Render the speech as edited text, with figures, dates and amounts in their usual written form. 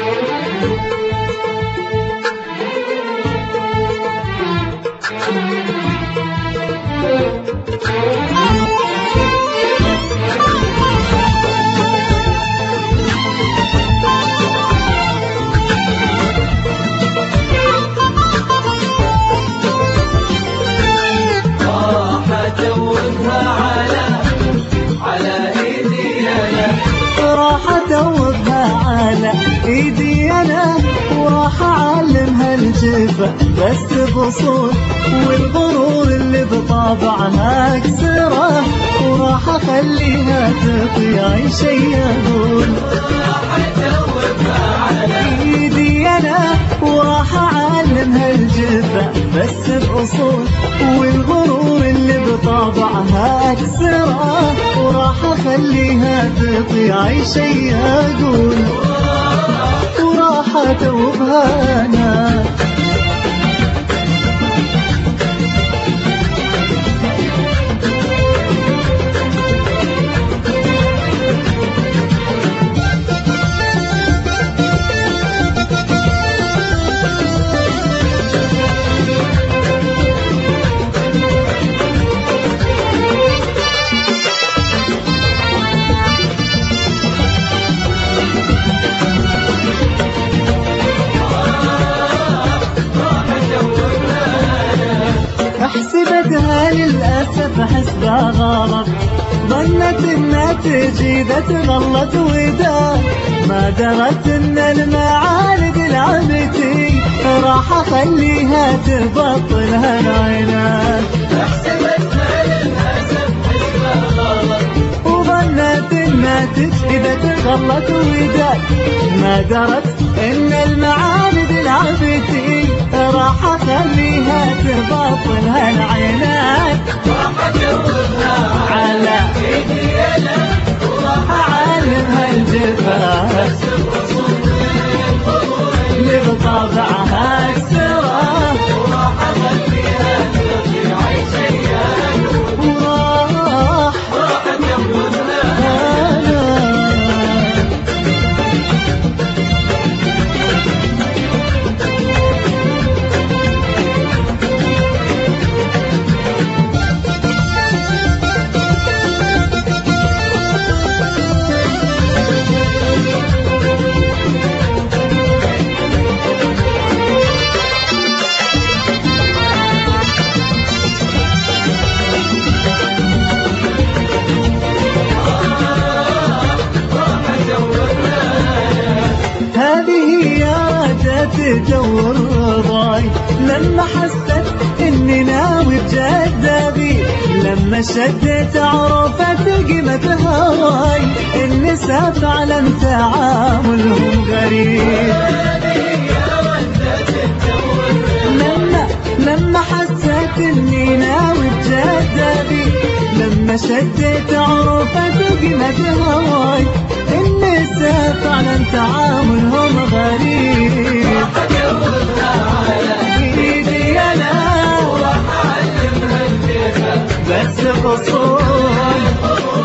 راح ادوبها على ايدي انا وراح اعلمها الجفا بس بصوت والغرور اللي بطابعها اكسره وراح اخليها تطيع شي اقول. راح ادوبها على ايدي انا وراح اعلمها الجفا بس بأصول والغرور اللي بطابعها اكسره وراح اخليها تطيع شي اقول وراح ادوبها انا. حسبتها للأسف حسبها غلط ظنت انها تجي ذا تغلط ودا ما درت ان المعارض لعبتي راح اخليها تبطلها العناد. حسبتها للأسف حسبها غلط وظنت انها تجي ذا تغلط ودا ما درت ان المعارض لعبتي راح اخليها تبطلها العناد. راح ادوبها على ايدي انا وراح اعلمها الجفا اللي بطابعها اكسره وراح اخليها تطيع شي وراح ادوبها انا. هذه هي تدور رضاي لما حست اني ناوي بجذابي لما شدت عرفت قيمة هواي النساء فعلا تعاملهم غريب. لما حست اني ناوي بجذابي لما شدت عرفت قيمة هواي النساء فعلا تعاملهم غريب. راح ادوبها على ايدي انا وراح اعلمها الجفا بس بصوت